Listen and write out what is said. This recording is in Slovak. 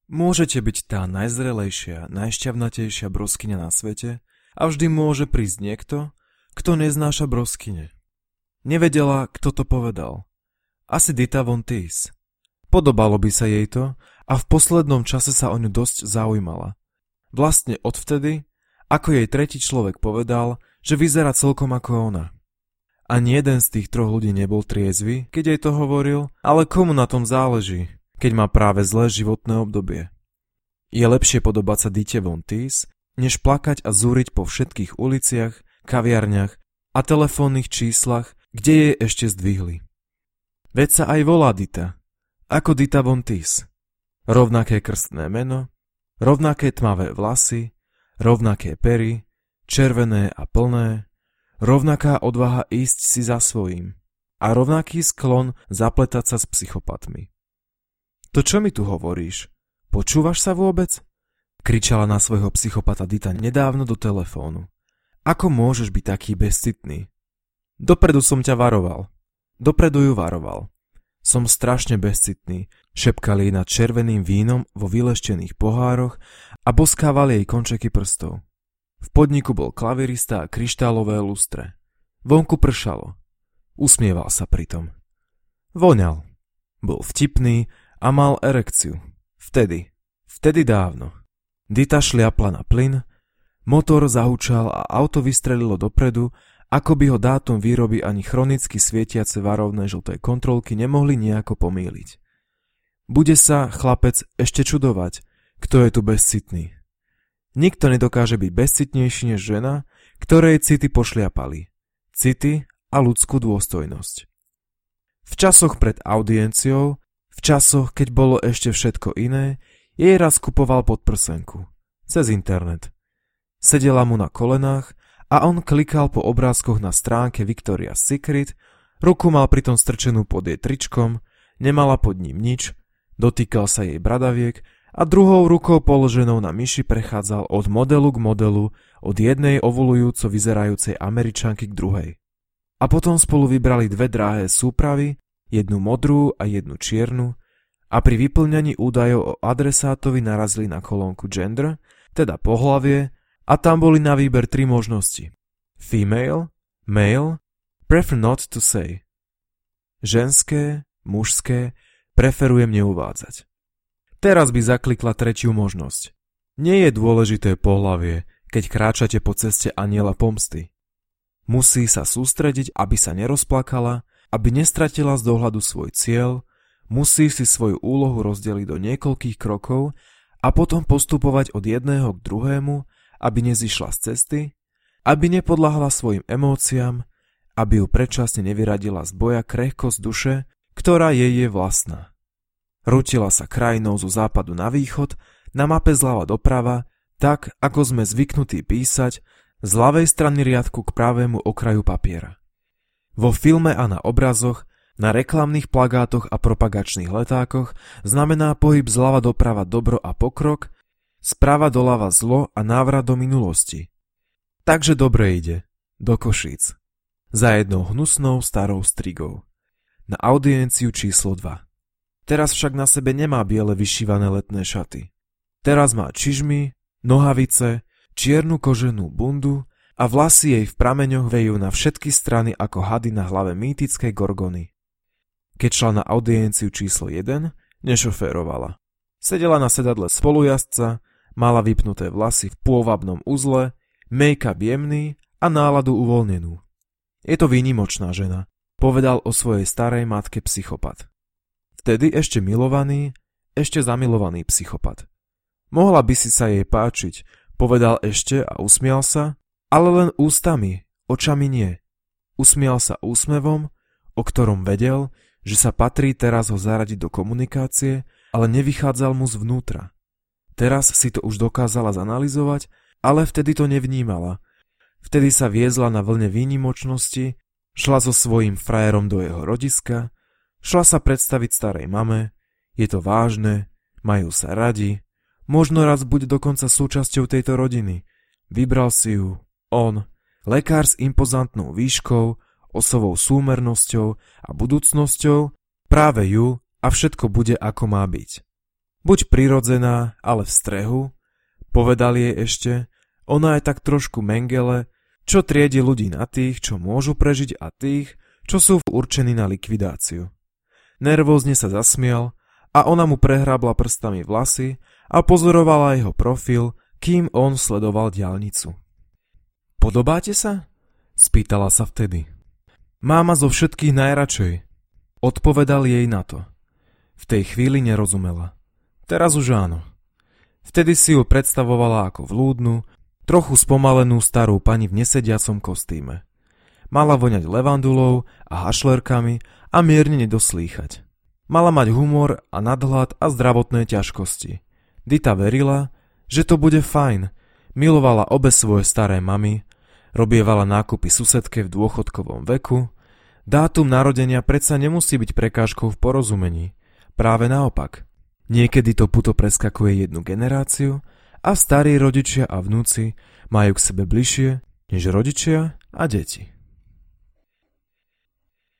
Môžete byť tá najzrelejšia, najšťavnatejšia broskyňa na svete a vždy môže prísť niekto, kto neznáša broskyne. Nevedela, kto to povedal. Asi Dita Von Teese. Podobalo by sa jej to a v poslednom čase sa o ňu dosť zaujímala. Vlastne odvtedy, ako jej tretí človek povedal, že vyzerá celkom ako ona. Ani jeden z tých troch ľudí nebol triezvy, keď jej to hovoril, ale komu na tom záleží, keď má práve zlé životné obdobie. Je lepšie podobať sa Dite Von Teese, než plakať a zúriť po všetkých uliciach, kaviarniach a telefónnych číslach, kde jej ešte zdvihli. Veď sa aj volá Dita, ako Dita Von Teese. Rovnaké krstné meno, rovnaké tmavé vlasy, rovnaké pery, červené a plné, rovnaká odvaha ísť si za svojím a rovnaký sklon zapletať sa s psychopatmi. To čo mi tu hovoríš? Počúvaš sa vôbec? Kričala na svojho psychopata Dita nedávno do telefónu. Ako môžeš byť taký bezcitný? Dopredu som ťa varoval. Dopredu ju varoval. Som strašne bezcitný, šepkali nad červeným vínom vo vyleštených pohároch a boskávali jej končeky prstov. V podniku bol klavirista a kryštálové lustre. Vonku pršalo. Usmieval sa pritom. Voňal. Bol vtipný a mal erekciu. Vtedy dávno. Dita šliapla na plyn, motor zahučal a auto vystrelilo dopredu, ako by ho dátum výroby ani chronicky svietiace varovné žlté kontrolky nemohli nejako pomýliť. Bude sa, chlapec, ešte čudovať, kto je tu bezcitný. Nikto nedokáže byť bezcitnejší než žena, ktorej city pošliapali. City a ľudskú dôstojnosť. V časoch pred audienciou, v časoch, keď bolo ešte všetko iné, jej raz kupoval podprsenku. Cez internet. Sedela mu na kolenách a on klikal po obrázkoch na stránke Victoria's Secret, ruku mal pritom strčenú pod jej tričkom, nemala pod ním nič, dotýkal sa jej bradaviek a druhou rukou položenou na myši prechádzal od modelu k modelu, od jednej ovulujúco vyzerajúcej Američanky k druhej. A potom spolu vybrali dve drahé súpravy, jednu modrú a jednu čiernu, a pri vyplňaní údajov o adresátovi narazili na kolónku gender, teda pohlavie, a tam boli na výber 3 možnosti. Female, male, prefer not to say. Ženské, mužské, preferujem neuvádzať. Teraz by zaklikla tretiu možnosť. Nie je dôležité pohlavie, keď kráčate po ceste anjela pomsty. Musí sa sústrediť, aby sa nerozplakala, aby nestratila z dohľadu svoj cieľ, musí si svoju úlohu rozdeliť do niekoľkých krokov a potom postupovať od jedného k druhému, aby nezišla z cesty, aby nepodľahla svojim emóciám, aby ju predčasne nevyradila z boja krehkosť duše, ktorá jej je vlastná. Rútila sa krajinou zo západu na východ, na mape zľava doprava, tak ako sme zvyknutí písať, z ľavej strany riadku k pravému okraju papiera. Vo filme a na obrazoch, na reklamných plagátoch a propagačných letákoch znamená pohyb zľava doprava dobro a pokrok, sprava doľava zlo a návrat do minulosti. Takže dobre ide, do Košíc. Za jednou hnusnou starou strigou. Na audienciu číslo 2. Teraz však na sebe nemá biele vyšívané letné šaty. Teraz má čižmy, nohavice, čiernu koženú bundu a vlasy jej v prameňoch vejú na všetky strany ako hady na hlave mýtickej Gorgony. Keď šla na audienciu číslo 1, nešoférovala. Sedela na sedadle spolujazdca, mala vypnuté vlasy v pôvabnom uzle, make-up jemný a náladu uvoľnenú. Je to výnimočná žena, povedal o svojej starej matke psychopat. Vtedy ešte milovaný, ešte zamilovaný psychopat. Mohla by si sa jej páčiť, povedal ešte a usmial sa, ale len ústami, očami nie. Usmial sa úsmevom, o ktorom vedel, že sa patrí teraz ho zaradiť do komunikácie, ale nevychádzal mu zvnútra. Teraz si to už dokázala zanalyzovať, ale vtedy to nevnímala. Vtedy sa viezla na vlne výnimočnosti, šla so svojím frajerom do jeho rodiska, šla sa predstaviť starej mame, je to vážne, majú sa radi, možno raz bude dokonca súčasťou tejto rodiny. Vybral si ju, on, lekár s impozantnou výškou, osovou súmernosťou a budúcnosťou, práve ju a všetko bude ako má byť. Buď prirodzená, ale v strehu, povedal jej ešte, ona je tak trošku mengele, čo triedi ľudí na tých, čo môžu prežiť a tých, čo sú určení na likvidáciu. Nervózne sa zasmial a ona mu prehrábla prstami vlasy a pozorovala jeho profil, kým on sledoval diaľnicu. Podobáte sa? Spýtala sa vtedy. Máma zo všetkých najradšej. Odpovedal jej na to. V tej chvíli nerozumela. Teraz už áno. Vtedy si ju predstavovala ako vlúdnu, trochu spomalenú starú pani v nesediacom kostýme. Mala voňať levandulou a hašlerkami a mierne nedoslýchať. Mala mať humor a nadhľad a zdravotné ťažkosti. Dita verila, že to bude fajn, milovala obe svoje staré mamy, robievala nákupy susedke v dôchodkovom veku, dátum narodenia predsa nemusí byť prekážkou v porozumení, práve naopak. Niekedy to puto preskakuje jednu generáciu a starí rodičia a vnúci majú k sebe bližšie než rodičia a deti.